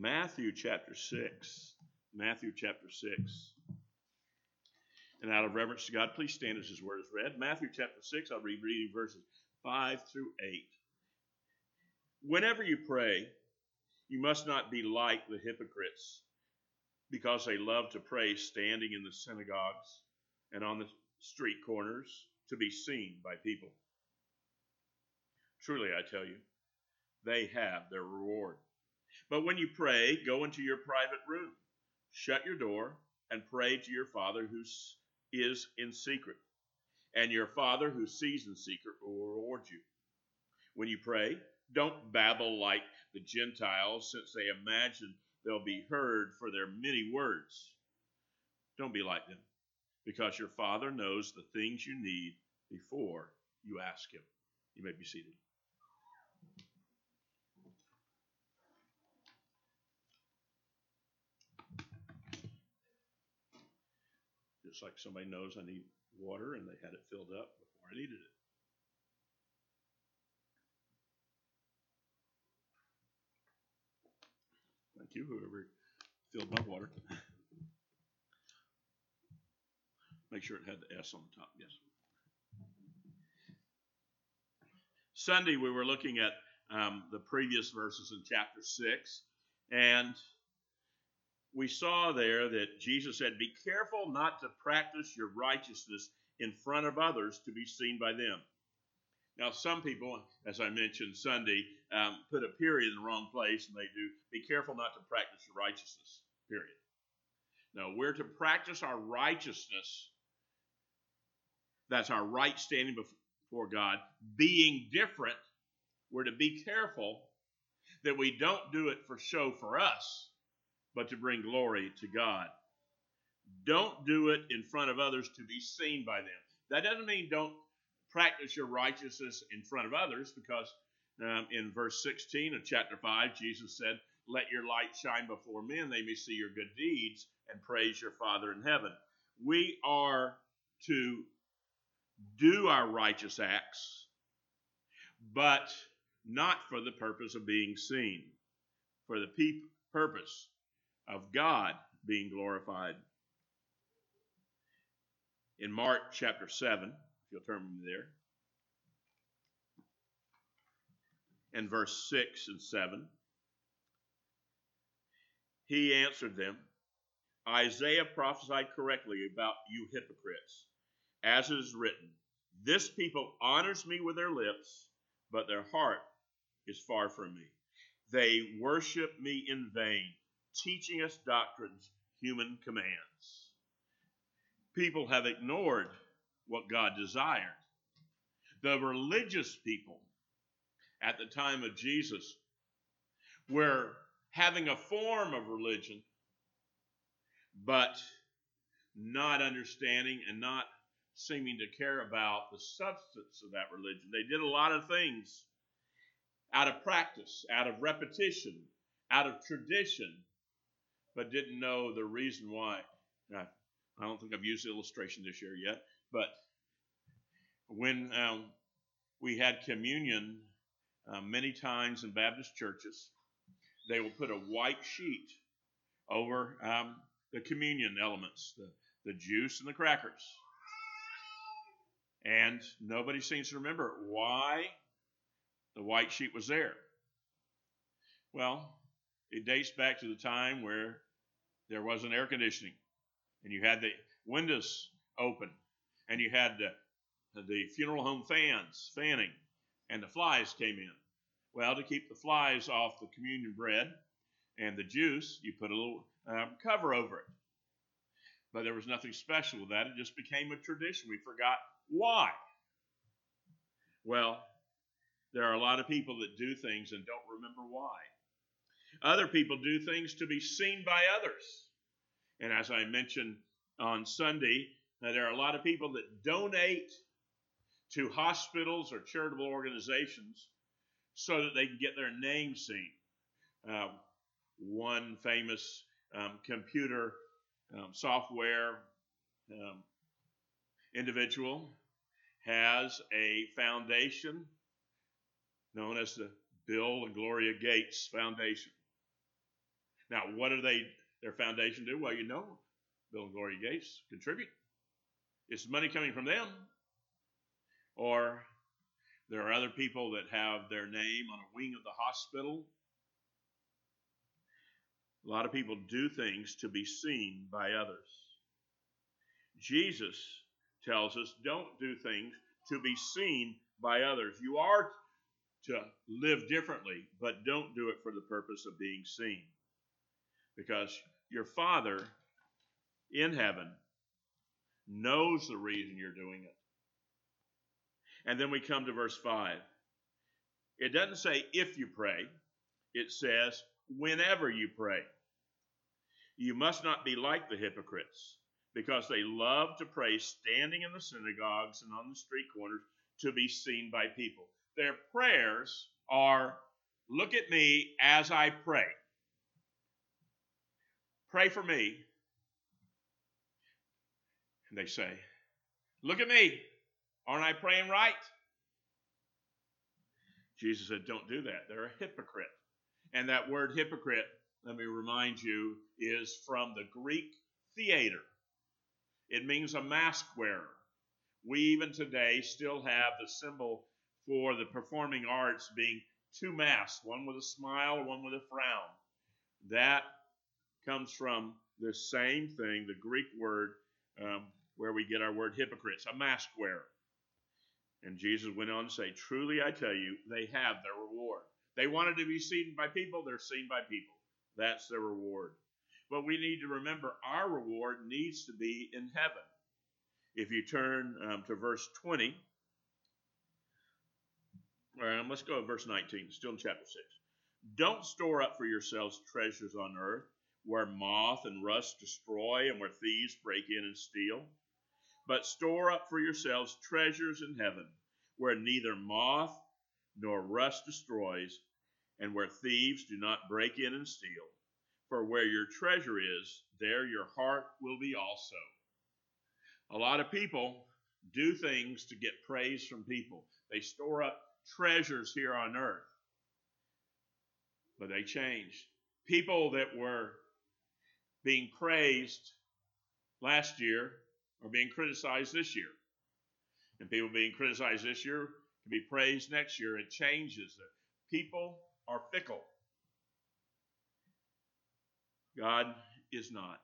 Matthew chapter 6. Matthew chapter 6. And out of reverence to God, please stand as his word is read. Matthew chapter 6, I'll be reading verses 5 through 8. Whenever you pray, you must not be like the hypocrites, because they love to pray standing in the synagogues and on the street corners to be seen by people. Truly, I tell you, they have their reward. But when you pray, go into your private room, shut your door, and pray to your Father who is in secret. And your Father who sees in secret will reward you. When you pray, don't babble like the Gentiles, since they imagine they'll be heard for their many words. Don't be like them, because your Father knows the things you need before you ask him. You may be seated. Just like somebody knows I need water and they had it filled up before I needed it. Thank you, whoever filled my water. Make sure it had the S on the top, yes. Sunday we were looking at the previous verses in chapter 6, and we saw there that Jesus said, be careful not to practice your righteousness in front of others to be seen by them. Now, some people, as I mentioned Sunday, put a period in the wrong place, and they do. Be careful not to practice your righteousness, period. No, we're to practice our righteousness. That's our right standing before God. Being different, we're to be careful that we don't do it for show for us, but to bring glory to God. Don't do it in front of others to be seen by them. That doesn't mean don't practice your righteousness in front of others, because in verse 16 of chapter 5, Jesus said, let your light shine before men, they may see your good deeds and praise your Father in heaven. We are to do our righteous acts, but not for the purpose of being seen, for the purpose of God being glorified. In Mark chapter 7, if you'll turn me there, and verse 6 and 7, he answered them, Isaiah prophesied correctly about you hypocrites, as it is written, this people honors me with their lips, but their heart is far from me. They worship me in vain, teaching us doctrines, human commands. People have ignored what God desired. The religious people at the time of Jesus were having a form of religion, but not understanding and not seeming to care about the substance of that religion. They did a lot of things out of practice, out of repetition, out of tradition, but didn't know the reason why. Now, I don't think I've used the illustration this year yet, but when we had communion many times in Baptist churches, they will put a white sheet over the communion elements, the juice and the crackers. And nobody seems to remember why the white sheet was there. Well, it dates back to the time where there wasn't air conditioning, and you had the windows open, and you had the funeral home fans fanning, and the flies came in. Well, to keep the flies off the communion bread and the juice, you put a little cover over it. But there was nothing special with that. It just became a tradition. We forgot why. Well, there are a lot of people that do things and don't remember why. Other people do things to be seen by others. And as I mentioned on Sunday, there are a lot of people that donate to hospitals or charitable organizations so that they can get their name seen. One famous computer software individual has a foundation known as the Bill and Gloria Gates Foundation. Now, what do their foundation do? Well, Bill and Gloria Gates contribute. It's money coming from them. Or there are other people that have their name on a wing of the hospital. A lot of people do things to be seen by others. Jesus tells us don't do things to be seen by others. You are to live differently, but don't do it for the purpose of being seen. Because your Father in heaven knows the reason you're doing it. And then we come to verse 5. It doesn't say if you pray. It says whenever you pray. You must not be like the hypocrites, because they love to pray standing in the synagogues and on the street corners to be seen by people. Their prayers are, look at me as I pray. Pray for me. And they say, look at me. Aren't I praying right? Jesus said, don't do that. They're a hypocrite. And that word hypocrite, let me remind you, is from the Greek theater. It means a mask wearer. We even today still have the symbol for the performing arts being two masks, one with a smile, one with a frown. That comes from the same thing, the Greek word where we get our word hypocrites, a mask wearer. And Jesus went on to say, truly I tell you, they have their reward. They wanted to be seen by people, they're seen by people. That's their reward. But we need to remember our reward needs to be in heaven. If you turn to verse 20, let's go to verse 19, still in chapter 6. Don't store up for yourselves treasures on earth, where moth and rust destroy and where thieves break in and steal. But store up for yourselves treasures in heaven, where neither moth nor rust destroys, and where thieves do not break in and steal. For where your treasure is, there your heart will be also. A lot of people do things to get praise from people. They store up treasures here on earth. But they changed. People that were being praised last year are being criticized this year. And people being criticized this year can be praised next year. It changes. People are fickle. God is not.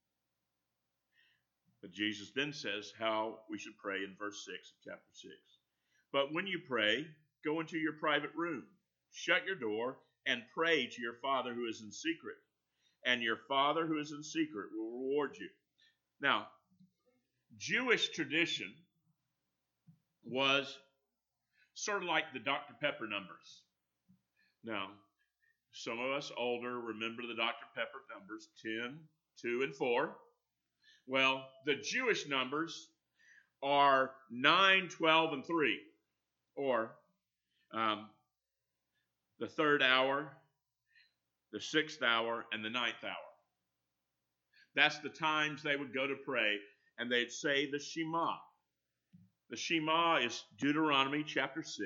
But Jesus then says how we should pray in verse 6 of chapter 6. But when you pray, go into your private room, shut your door, and pray to your Father who is in secret. And your Father who is in secret will reward you. Now, Jewish tradition was sort of like the Dr. Pepper numbers. Now, some of us older remember the Dr. Pepper numbers 10, 2, and 4. Well, the Jewish numbers are 9, 12, and 3, or the third hour, the sixth hour, and the ninth hour. That's the times they would go to pray, and they'd say the Shema. The Shema is Deuteronomy chapter 6.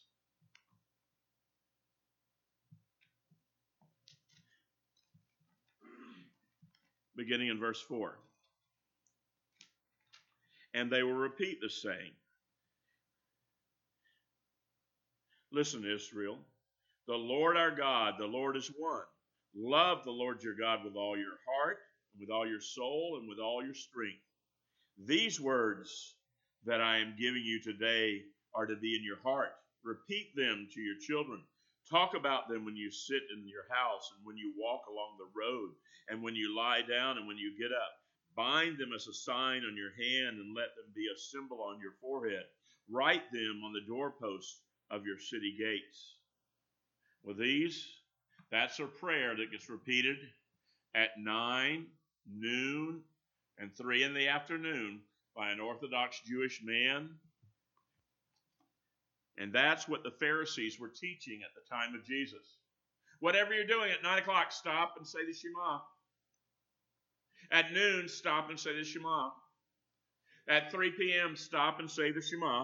Beginning in verse 4. And they will repeat the saying. Listen, Israel, the Lord our God, the Lord is one. Love the Lord your God with all your heart, with all your soul, and with all your strength. These words that I am giving you today are to be in your heart. Repeat them to your children. Talk about them when you sit in your house and when you walk along the road and when you lie down and when you get up. Bind them as a sign on your hand and let them be a symbol on your forehead. Write them on the doorposts of your city gates. Well, that's a prayer that gets repeated at 9, noon, and 3 in the afternoon by an Orthodox Jewish man. And that's what the Pharisees were teaching at the time of Jesus. Whatever you're doing at 9 o'clock, stop and say the Shema. At noon, stop and say the Shema. At 3 p.m., stop and say the Shema.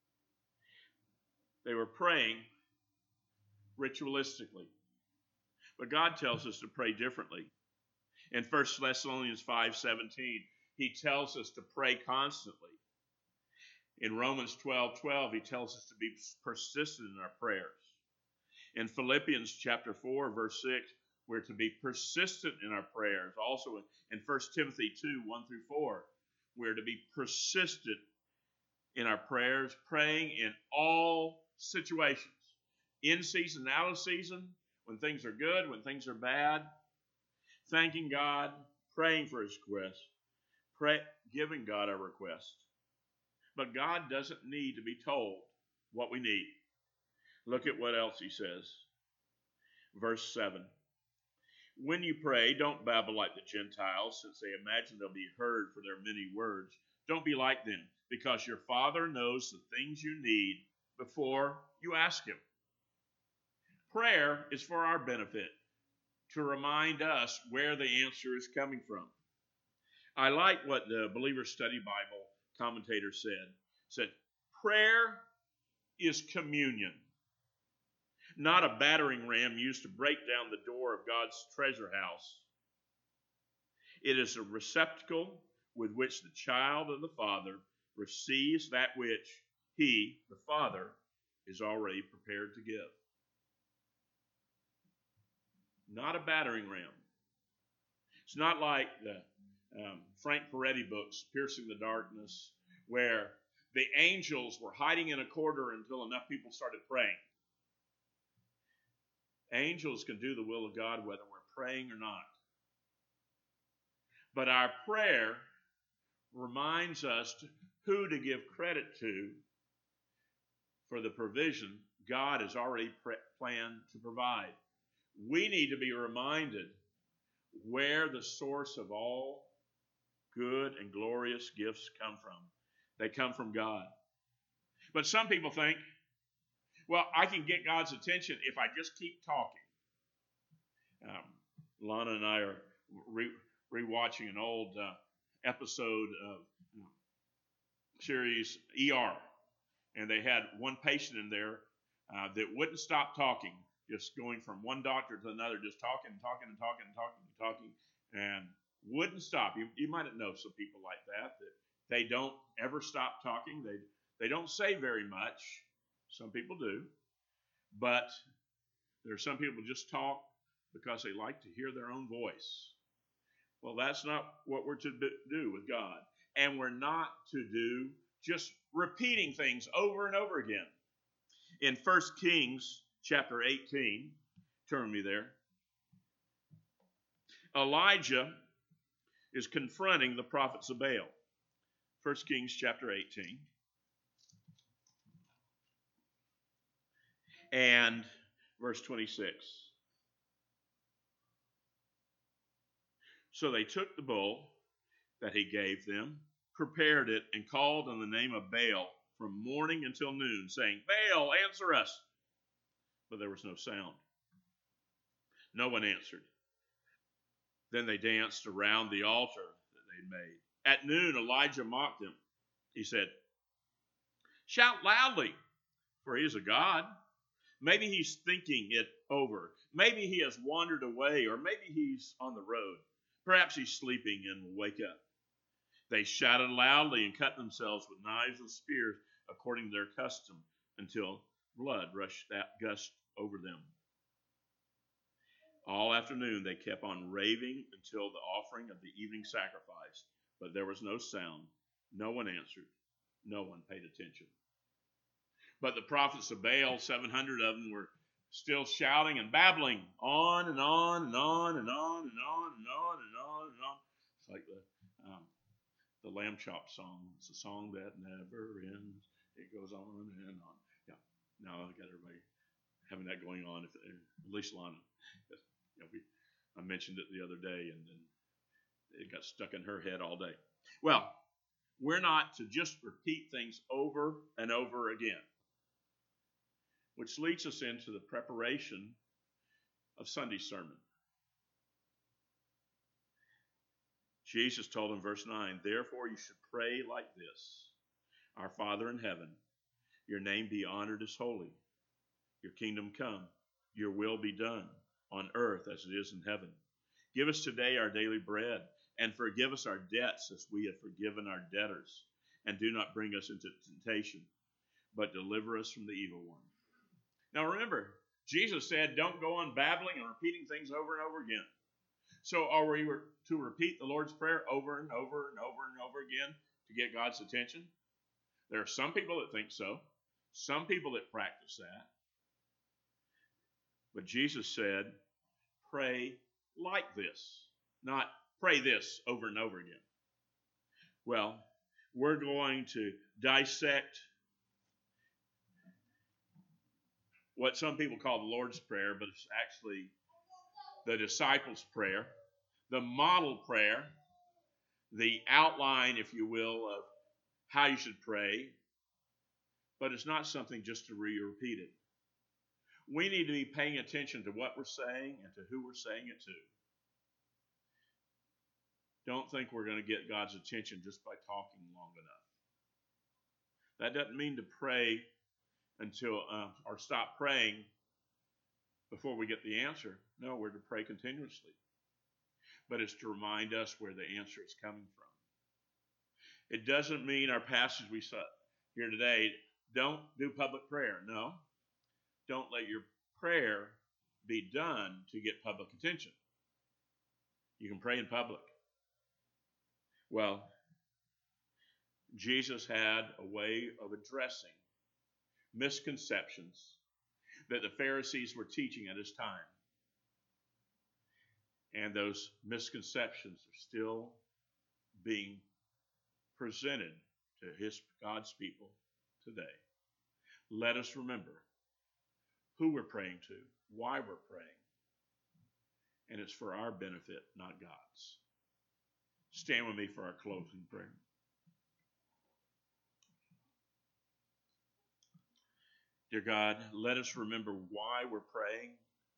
They were praying ritualistically. But God tells us to pray differently. In 1 Thessalonians 5:17, he tells us to pray constantly. In Romans 12:12, he tells us to be persistent in our prayers. In Philippians chapter 4, verse 6, we're to be persistent in our prayers. Also in 1 Timothy 2:1-4, we're to be persistent in our prayers, praying in all situations. In season, out of season, when things are good, when things are bad, thanking God, praying for his request, giving God our request. But God doesn't need to be told what we need. Look at what else he says. Verse 7. When you pray, don't babble like the Gentiles, since they imagine they'll be heard for their many words. Don't be like them, because your Father knows the things you need before you ask him. Prayer is for our benefit, to remind us where the answer is coming from. I like what the Believer's Study Bible commentator said, prayer is communion, not a battering ram used to break down the door of God's treasure house. It is a receptacle with which the child of the Father receives that which he, the Father, is already prepared to give. Not a battering ram. It's not like the Frank Peretti books, Piercing the Darkness, where the angels were hiding in a corner until enough people started praying. Angels can do the will of God whether we're praying or not. But our prayer reminds us who to give credit to for the provision God has already planned to provide. We need to be reminded where the source of all good and glorious gifts come from. They come from God. But some people think, well, I can get God's attention if I just keep talking. Lana and I are rewatching an old episode of series ER. And they had one patient in there that wouldn't stop talking, just going from one doctor to another, just talking, and wouldn't stop. You might know some people like that they don't ever stop talking. They don't say very much. Some people do. But there are some people who just talk because they like to hear their own voice. Well, that's not what we're to do with God. And we're not to do just repeating things over and over again. In 1 Kings chapter 18, turn me there, Elijah is confronting the prophets of Baal. 1 Kings chapter 18. And verse 26. So they took the bull that he gave them, prepared it, and called on the name of Baal from morning until noon, saying, Baal, answer us. But there was no sound. No one answered. Then they danced around the altar that they'd made. At noon, Elijah mocked them. He said, shout loudly, for he is a god. Maybe he's thinking it over. Maybe he has wandered away, or maybe he's on the road. Perhaps he's sleeping and will wake up. They shouted loudly and cut themselves with knives and spears according to their custom until blood gushed over them. All afternoon they kept on raving until the offering of the evening sacrifice, but there was no sound. No one answered. No one paid attention. But the prophets of Baal, 700 of them, were still shouting and babbling on and on and on and on and on and on and on and on. It's like the Lamb Chop song. It's a song that never ends. It goes on and on. Yeah. Now I've got everybody having that going on. At least Lana. I mentioned it the other day, and then it got stuck in her head all day. Well, we're not to just repeat things over and over again, which leads us into the preparation of Sunday's sermon. Jesus told in verse 9, therefore you should pray like this. Our Father in heaven, your name be honored as holy. Your kingdom come. Your will be done on earth as it is in heaven. Give us today our daily bread, and forgive us our debts as we have forgiven our debtors. And do not bring us into temptation, but deliver us from the evil one. Now remember, Jesus said, don't go on babbling and repeating things over and over again. So are we to repeat the Lord's Prayer over and over and over and over again to get God's attention? There are some people that think so. Some people that practice that. But Jesus said, pray like this, not pray this over and over again. Well, we're going to dissect what some people call the Lord's Prayer, but it's actually the disciples' prayer, the model prayer, the outline, if you will, of how you should pray, but it's not something just to repeat it. We need to be paying attention to what we're saying and to who we're saying it to. Don't think we're going to get God's attention just by talking long enough. That doesn't mean to pray until or stop praying before we get the answer. No, we're to pray continuously. But it's to remind us where the answer is coming from. It doesn't mean our passage we saw here today, don't do public prayer. No. Don't let your prayer be done to get public attention. You can pray in public. Well, Jesus had a way of addressing misconceptions that the Pharisees were teaching at his time. And those misconceptions are still being presented to God's people today. Let us remember who we're praying to, why we're praying. And it's for our benefit, not God's. Stand with me for our closing prayer. Dear God, let us remember why we're praying,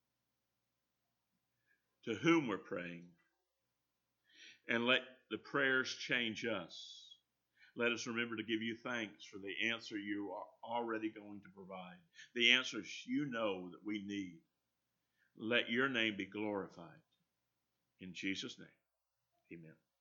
to whom we're praying, and let the prayers change us. Let us remember to give you thanks for the answer you are already going to provide, the answers you know that we need. Let your name be glorified. In Jesus' name, amen.